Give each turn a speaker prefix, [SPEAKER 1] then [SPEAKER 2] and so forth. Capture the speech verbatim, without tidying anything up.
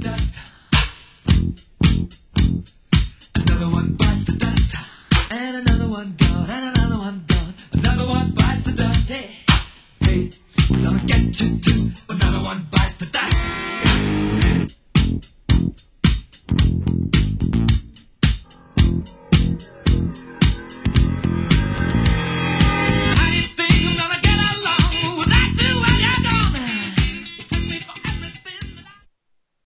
[SPEAKER 1] dust. Another one bites the dust. And another one gone, and another one gone. Another one bites the dust. Hey, hey, gonna get you too. Another one bites the dust.